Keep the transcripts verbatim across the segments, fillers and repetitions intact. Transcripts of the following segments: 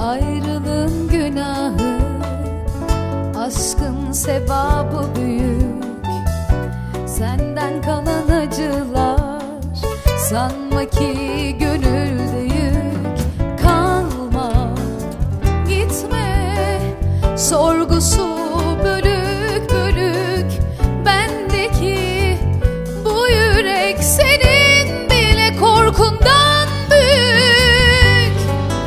Ayrılığın günahı, aşkın sevabı büyük. Senden kalan acılar, sanma ki gönülde yük. Kalma, gitme, sorgusu bölük bölük bendeki bu yürek, senin bile korkundan büyük.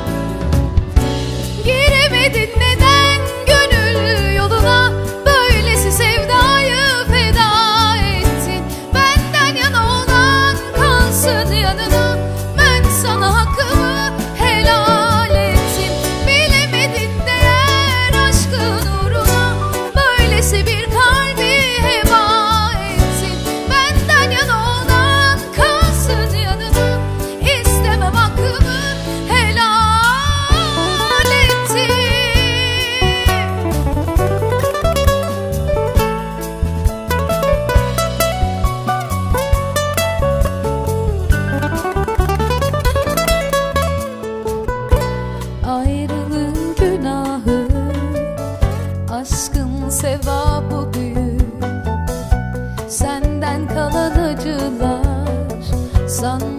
Giremedin neden gönül yoluna, böylesi sevdayı feda ettin. Benden yana olan kalsın yanına, ben sana hakkımı helal ettim. Bilemedin değer aşkın uğruna, böylesi bir kalbi heba ettin. Benden yana olan kalsın yanına, istemem hakkımı helal ettim. Ayrılığın günahı, aşkın sevabı büyük. Senden kalan acılar, sanma